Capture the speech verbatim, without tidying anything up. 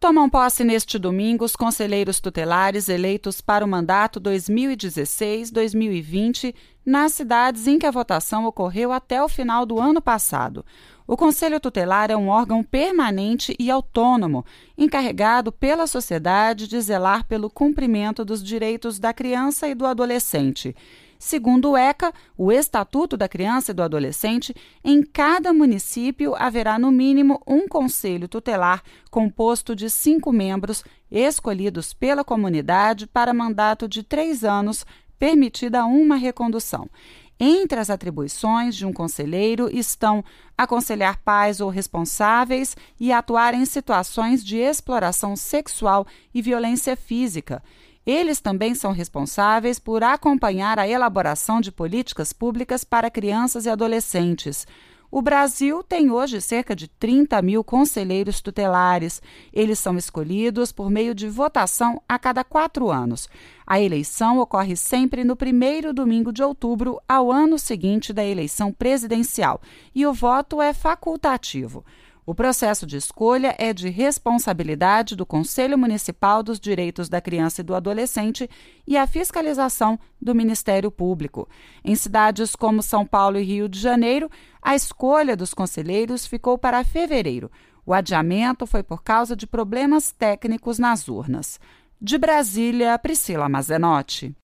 Tomam posse neste domingo os conselheiros tutelares eleitos para o mandato dois mil e dezesseis a dois mil e vinte nas cidades em que a votação ocorreu até o final do ano passado. O Conselho Tutelar é um órgão permanente e autônomo, encarregado pela sociedade de zelar pelo cumprimento dos direitos da criança e do adolescente. Segundo o ECA, o Estatuto da Criança e do Adolescente, em cada município haverá no mínimo um conselho tutelar composto de cinco membros escolhidos pela comunidade para mandato de três anos, permitida uma recondução. Entre as atribuições de um conselheiro estão aconselhar pais ou responsáveis e atuar em situações de exploração sexual e violência física. Eles também são responsáveis por acompanhar a elaboração de políticas públicas para crianças e adolescentes. O Brasil tem hoje cerca de trinta mil conselheiros tutelares. Eles são escolhidos por meio de votação a cada quatro anos. A eleição ocorre sempre no primeiro domingo de outubro, ao ano seguinte da eleição presidencial, e o voto é facultativo. O processo de escolha é de responsabilidade do Conselho Municipal dos Direitos da Criança e do Adolescente e a fiscalização do Ministério Público. Em cidades como São Paulo e Rio de Janeiro, a escolha dos conselheiros ficou para fevereiro. O adiamento foi por causa de problemas técnicos nas urnas. De Brasília, Priscila Mazenotti.